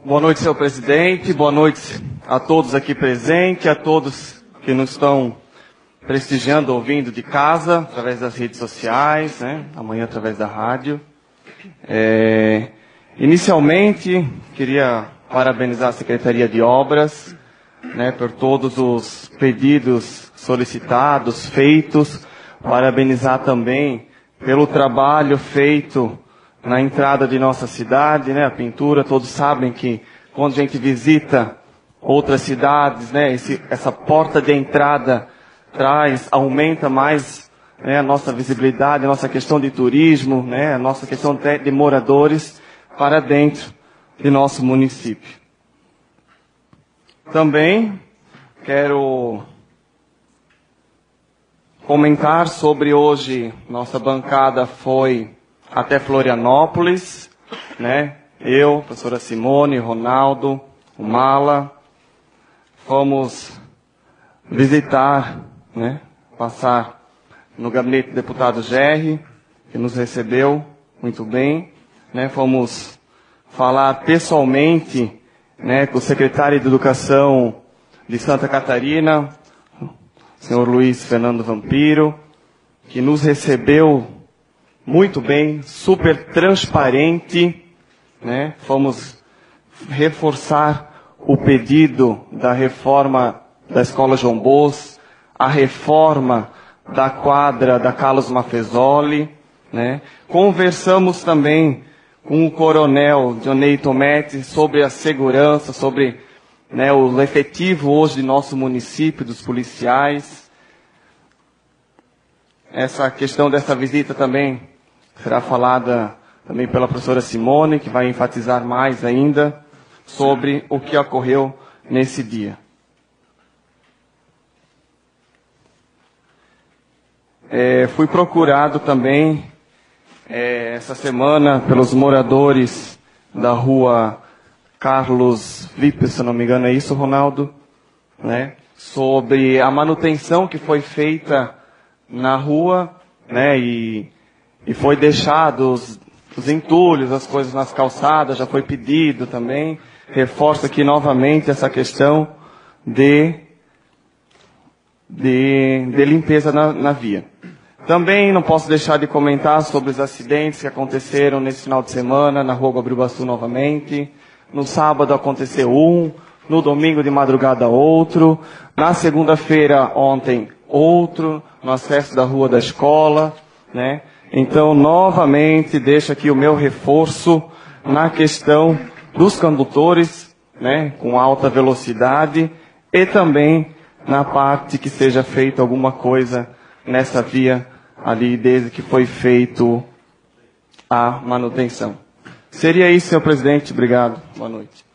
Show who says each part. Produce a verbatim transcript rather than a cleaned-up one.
Speaker 1: Boa noite, senhor presidente. Boa noite a todos aqui presentes, a todos que nos estão prestigiando, ouvindo de casa, através das redes sociais, né? Amanhã através da rádio. É, inicialmente, queria parabenizar a Secretaria de Obras, né, por todos os pedidos solicitados, feitos. Parabenizar também pelo trabalho feito na entrada de nossa cidade, né, a pintura. Todos sabem que quando a gente visita outras cidades, né, esse, essa porta de entrada traz, aumenta mais, né, a nossa visibilidade, a nossa questão de turismo, né, a nossa questão de, de moradores para dentro de nosso município. Também quero comentar sobre hoje, nossa bancada foi até Florianópolis, né? Eu, a professora Simone, Ronaldo, o Mala, fomos visitar, né? Passar no gabinete do deputado Gerry, que nos recebeu muito bem, né? Fomos falar pessoalmente, né, com o secretário de Educação de Santa Catarina, o senhor Luiz Fernando Vampiro, que nos recebeu muito bem, super transparente, né? Fomos reforçar o pedido da reforma da Escola João Bos, a reforma da quadra da Carlos Maffezoli, né? Conversamos também com o coronel Dionei Tometi sobre a segurança, sobre, né, o efetivo hoje de nosso município, dos policiais. Essa questão dessa visita também será falada também pela professora Simone, que vai enfatizar mais ainda sobre o que ocorreu nesse dia. É, fui procurado também é, essa semana pelos moradores da rua Carlos Vipe, se não me engano, é isso, Ronaldo? Né? Sobre a manutenção que foi feita na rua, né? E E foi deixado os, os entulhos, as coisas nas calçadas, já foi pedido também. Reforço aqui novamente essa questão de, de, de limpeza na, na via. Também não posso deixar de comentar sobre os acidentes que aconteceram nesse final de semana na Rua Guabirubaçu novamente. No sábado aconteceu um, no domingo de madrugada outro, na segunda-feira ontem outro, no acesso da Rua da Escola, né? Então, novamente, deixo aqui o meu reforço na questão dos condutores, né, com alta velocidade, e também na parte que seja feita alguma coisa nessa via ali, desde que foi feito a manutenção. Seria isso, senhor presidente. Obrigado. Boa noite.